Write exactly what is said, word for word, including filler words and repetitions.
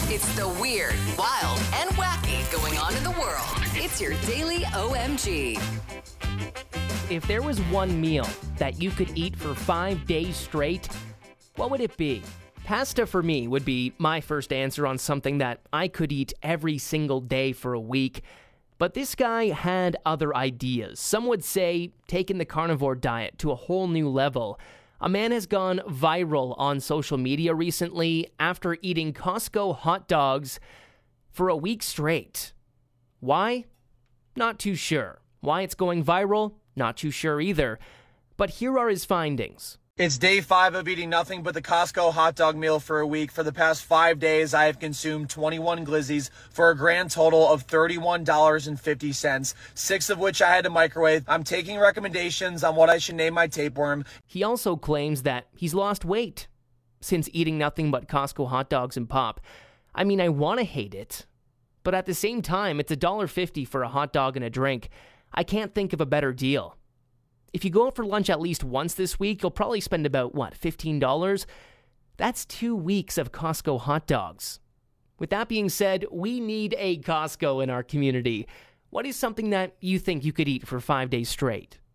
It's the weird, wild, and wacky going on in the world. It's your daily O M G. If there was one meal that you could eat for five days straight, what would it be? Pasta for me would be my first answer on something that I could eat every single day for a week. But this guy had other ideas. Some would say taking the carnivore diet to a whole new level. A man has gone viral on social media recently after eating Costco hot dogs for a week straight. Why? Not too sure. Why it's going viral? Not too sure either. But here are his findings. It's day five of eating nothing but the Costco hot dog meal for a week. For the past five days, I have consumed twenty-one glizzies for a grand total of thirty-one dollars and fifty cents, six of which I had to microwave. I'm taking recommendations on what I should name my tapeworm. He also claims that he's lost weight since eating nothing but Costco hot dogs and pop. I mean, I want to hate it, but at the same time, it's one dollar fifty for a hot dog and a drink. I can't think of a better deal. If you go out for lunch at least once this week, you'll probably spend about, what, fifteen dollars? That's two weeks of Costco hot dogs. With that being said, we need a Costco in our community. What is something that you think you could eat for five days straight?